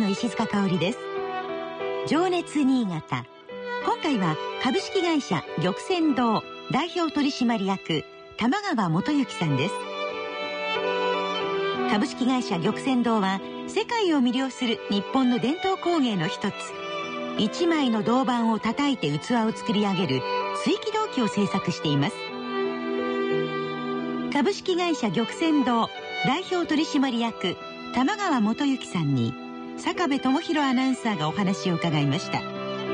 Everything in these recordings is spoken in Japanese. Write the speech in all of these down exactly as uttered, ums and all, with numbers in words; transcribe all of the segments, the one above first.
の石塚香織です。情熱新潟、今回は株式会社玉泉堂代表取締役玉川元幸さんです。株式会社玉泉堂は世界を魅了する日本の伝統工芸の一つ、一枚の銅板を叩いて器を作り上げる鎚起銅器を製作しています。株式会社玉泉堂代表取締役玉川元幸さんに坂部智博アナウンサーがお話を伺いました。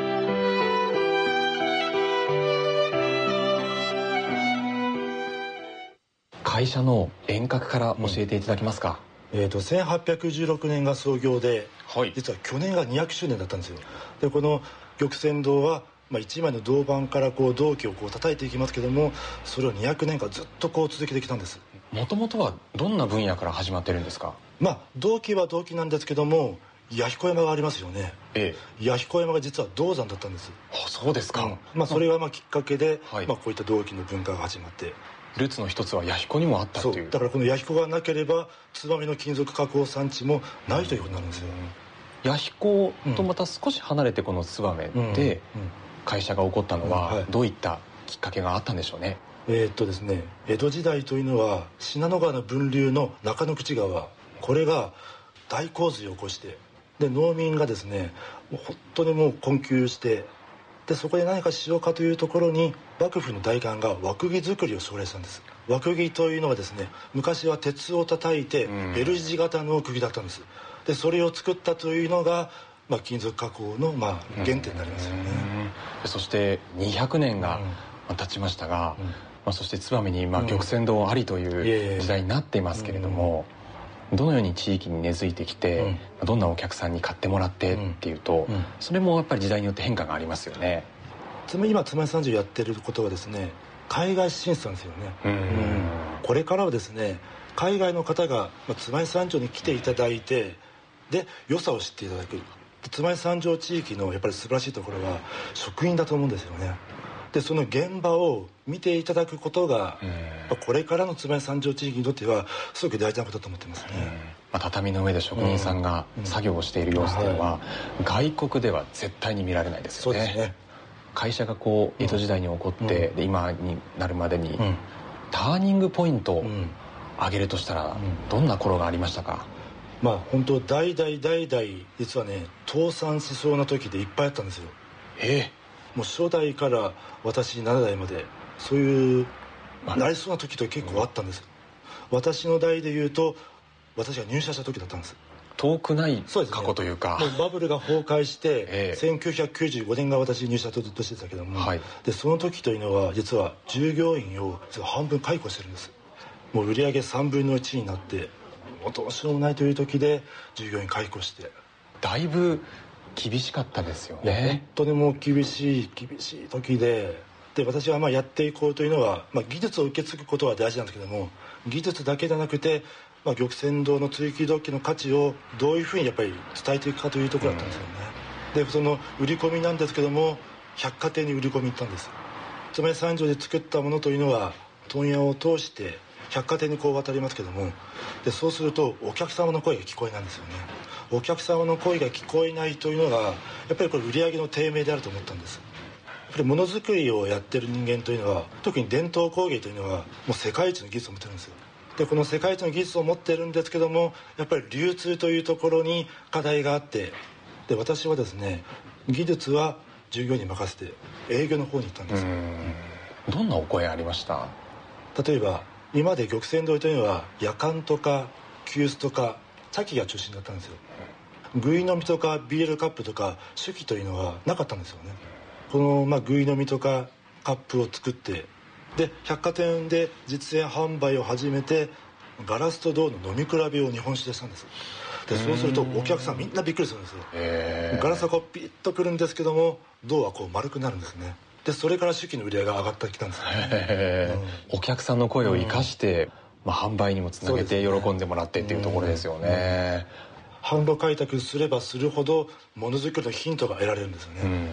会社の遠隔から教えていただけますか？ うんえー、とせんはっぴゃくじゅうろくねんが創業で、はい、実は去年がにひゃくしゅうねんだったんですよ。でこの玉泉堂は、まあ、いちまいの銅板からこう銅器をこう叩いていきますけども、それをにひゃくねんかんずっとこう続けてきたんです。 もともとはどんな分野から始まってるんですか？ まあ銅器は銅器なんですけども、弥彦山がありますよね、ええ、弥彦山が実は銅山だったんです。 あ、そうですか、うんまあ、それがまあきっかけで、はいまあ、こういった銅器の文化が始まって、 ルーツの一つは弥彦にもあったっていう。 そうだからこの弥彦がなければ燕の金属加工産地もないということになるんですよ。 弥彦とまた少し離れてこの燕で会社が起こったのはどういったきっかけがあったんでしょうね。 えーっとですね江戸時代というのは信濃川の分流の中之口川、これが大洪水を起こして、で農民がですねもう本当にもう困窮して、でそこで何かしようかというところに幕府の代官が輪釘作りを奨励したんです。輪釘というのはですね、昔は鉄を叩いて L 字型の釘だったんです。でそれを作ったというのが、まあ、金属加工のまあ原点になりますよね。 そしてにひゃくねんが経ちましたが、うんまあ、そして燕にまあ玉泉堂ありという時代になっていますけれども、どのように地域に根付いてきて、うん、どんなお客さんに買ってもらってっていうと、うんうん、それもやっぱり時代によって変化がありますよね。 今燕三条やってることはですね、海外進出なんですよね。うんうんこれからはですね、海外の方が燕三条に来ていただいて、で良さを知っていただく。燕三条地域のやっぱり素晴らしいところは職員だと思うんですよね。でその現場を見ていただくことがこれからの燕三条地域にとってはすごく大事なことだと思ってますね。 まあ、畳の上で職人さんが作業をしている様子というのは、うんうん、外国では絶対に見られないですよね。そうですね。会社がこう江戸時代に起こって、うん、で今になるまでに、うん、ターニングポイントを挙げるとしたら、うん、どんな頃がありましたか？ まあ本当代々代々実はね倒産しそうな時でいっぱいあったんですよ。 ええもう初代から私ななだいまでそういうなりそうな時と結構あったんです。私の代でいうと私が入社した時だったんです。 遠くない過去というか、 ね、もうバブルが崩壊して、ええ、せんきゅうひゃくきゅうじゅうごねんが私入社とずっとしてたけども、はい、でその時というのは実は従業員を半分解雇してるんです。もう売上さんぶんのいちになってもうどうしようもないという時で従業員解雇して、 だいぶ厳しかったですよね。 本当にもう厳しい厳しい時で、で私はまあやっていこうというのは、まあ、技術を受け継ぐことは大事なんですけども、技術だけじゃなくて、まあ、玉泉堂の鎚起銅器の価値をどういうふうにやっぱり伝えていくかというところだったんですよね。うん、でその売り込みなんですけども、百貨店に売り込みに行ったんです。燕三条で作ったものというのは問屋を通して百貨店にこう渡りますけども、でそうするとお客様の声が聞こえないんですよね。お客様の声が聞こえないというのがやっぱりこれ売り上げの低迷であると思ったんです。やっぱりものづくりをやってる人間というのは、特に伝統工芸というのはもう世界一の技術を持ってるんですよ。でこの世界一の技術を持ってるんですけども、やっぱり流通というところに課題があって、で私はですね技術は従業員に任せて営業の方に行ったんです。 うんどんなお声ありました？ 例えば今まで玉泉堂というのはやかんとか急須とか茶器が中心だったんですよ。ぐい飲みとかビールカップとか酒器というのはなかったんですよね。この、まあ、ぐい飲みとかカップを作って、で百貨店で実演販売を始めて、ガラスと銅の飲み比べを日本酒でしたんです。でそうするとお客さんみんなびっくりするんですよ。ガラスはこうピリッとくるんですけども、銅はこう丸くなるんですね。でそれから酒器の売り上げが上がってきたんですよ、ねうん、お客さんの声を生かして、うんまあ、販売にもつなげて喜んでもらってっていうところですよね。 販路開拓すればするほどものづくりのヒントが得られるんですよね。うん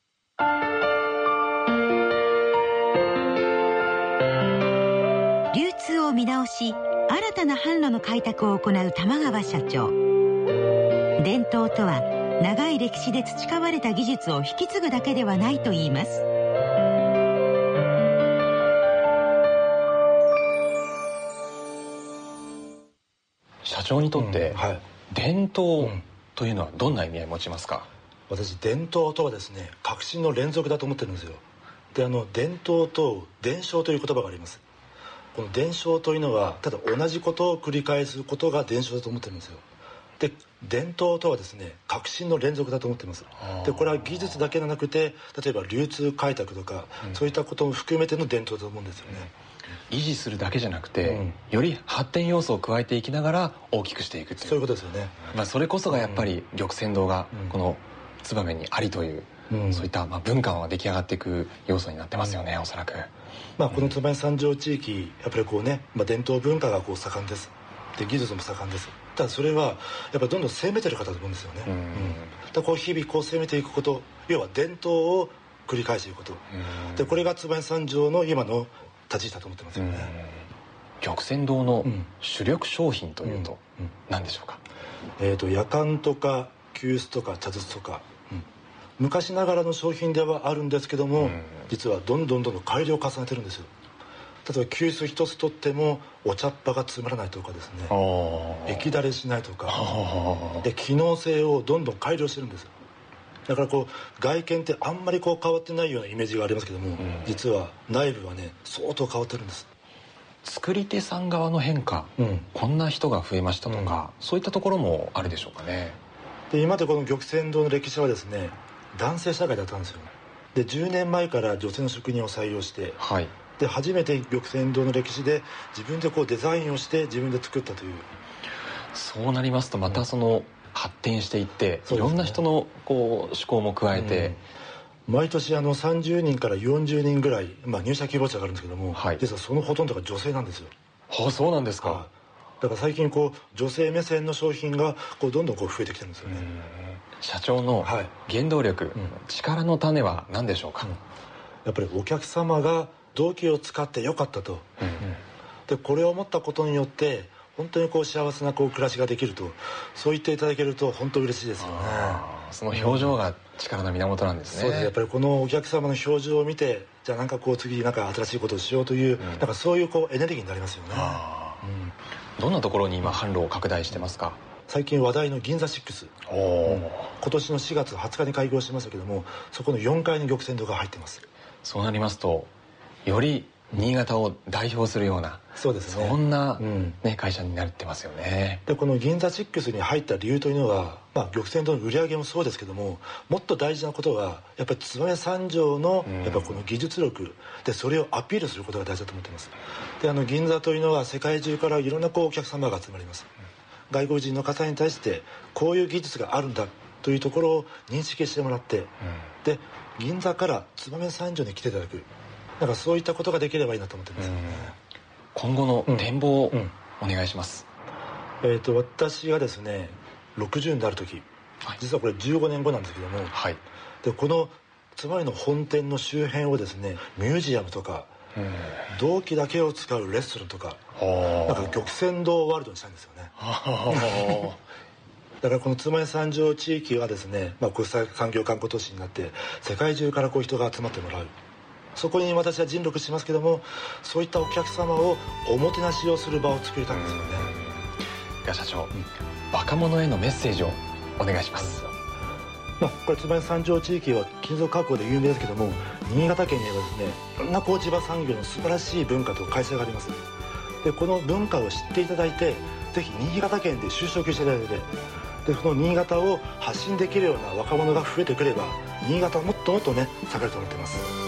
流通を見直し新たな販路の開拓を行う玉川社長。 伝統とは長い歴史で培われた技術を引き継ぐだけではないといいます。 社長にとって、 うんはい、 伝統というのはどんな意味合いを持ちますか？ 私、伝統とはですね、革新の連続だと思ってるんですよ。で、あの伝統と伝承という言葉があります。この伝承というのはただ同じことを繰り返すことが伝承だと思ってるんですよ。で、伝統とはですね、革新の連続だと思っています。で、これは技術だけではなくて、例えば流通開拓とか、うん、そういったことも含めての伝統だと思うんですよね。 維持するだけじゃなくて、うん、より発展要素を加えていきながら大きくしていくという、 そういうことですよね。 まあ、それこそがやっぱり玉泉堂がこの燕にありという、うん、そういったまあ文化が出来上がっていく要素になってますよね、うん、おそらく。 まあ、この燕三条地域、やっぱりこうね、まあ、伝統文化がこう盛んです。で、技術も盛んです。ただそれはやっぱりどんどん攻めてる方だと思うんですよね。うんうん、だからこう日々こう攻めていくこと、要は伝統を繰り返していくこと、うん、でこれが燕三条の今の立ち位置だと思ってますよね。 うん、玉泉堂の主力商品というと何でしょうか？ うんうん、えーとやかんとか急須とか茶筒とか、うん、昔ながらの商品ではあるんですけども、うん、実はどんどんどんどん改良を重ねてるんですよ。例えば急須一つとってもお茶っ葉がつまらないとかですね、液だれしないとかで、機能性をどんどん改良してるんですよ。だからこう外見ってあんまりこう変わってないようなイメージがありますけども、うん、実は内部はね相当変わってるんです。 作り手さん側の変化、うん、こんな人が増えましたとか、うん、そういったところもあるでしょうかね。 で、今までこの玉泉堂の歴史はですね、男性社会だったんですよ。で、じゅうねんまえから女性の職人を採用して、はい、で初めて玉泉堂の歴史で自分でこうデザインをして自分で作ったという。 そうなりますとまたその、うん、発展していって、いろんな人のこう思考も加えて、 うん、毎年あのさんじゅうにんからよんじゅうにんぐらい、まあ、入社希望者があるんですけども、はい、実はそのほとんどが女性なんですよ。 はあ、そうなんですか。はあ、 だから最近こう女性目線の商品がこうどんどんこう増えてきてるんですよね。 社長の原動力、はい、うん、力の種は何でしょうか？うん、 やっぱりお客様が銅器を使ってよかったと、うんうん、でこれを思ったことによって本当にこう幸せなこう暮らしができると、そう言っていただけると本当嬉しいですよね。 その表情が力の源なんですね。 そうです。やっぱりこのお客様の表情を見て、じゃあなんかこう次なんか新しいことをしようという、うん、なんかそういうこうエネルギーになりますよね。 うん、どんなところに今販路を拡大してますか？ 最近話題の銀座シックス、お、うん、今年のしがつはつかに開業しましたけども、そこのよんかいに玉泉堂が入ってます。 そうなりますとより新潟を代表するような、 そうですね、 そんな、うんね、会社になってますよね。 でこの銀座シックスに入った理由というのは、まあ、玉泉堂の売り上げもそうですけども、もっと大事なことはやっぱり燕三条のやっぱこの技術力でそれをアピールすることが大事だと思っています。であの銀座というのは世界中からいろんなこうお客様が集まります。外国人の方に対してこういう技術があるんだというところを認識してもらって、うん、で銀座から燕三条に来ていただく、なんかそういったことができればいいなと思ってます、ね、 今後の展望をお願いします。 うんうん、えーと私がですねろくじゅうになる時、はい、実はこれじゅうごねんごなんですけども、はい、でこの燕の本店の周辺をですねミュージアムとか銅器だけを使うレストランとか、なんか玉泉堂ワールドにしたいんですよね。だからこの燕三条地域はですね、まあ、国際産業観光都市になって世界中からこう人が集まってもらう、そこに私は尽力しますけども、そういったお客様をおもてなしをする場を作りたいんですよね。 では社長、うん、若者へのメッセージをお願いします。 まあ、これ燕三条地域は金属加工で有名ですけども、新潟県にはですねいろんなこう地場産業の素晴らしい文化と会社があります。でこの文化を知っていただいて、ぜひ新潟県で就職していただいて、でその新潟を発信できるような若者が増えてくれば、新潟はもっともっとね栄えると思っています。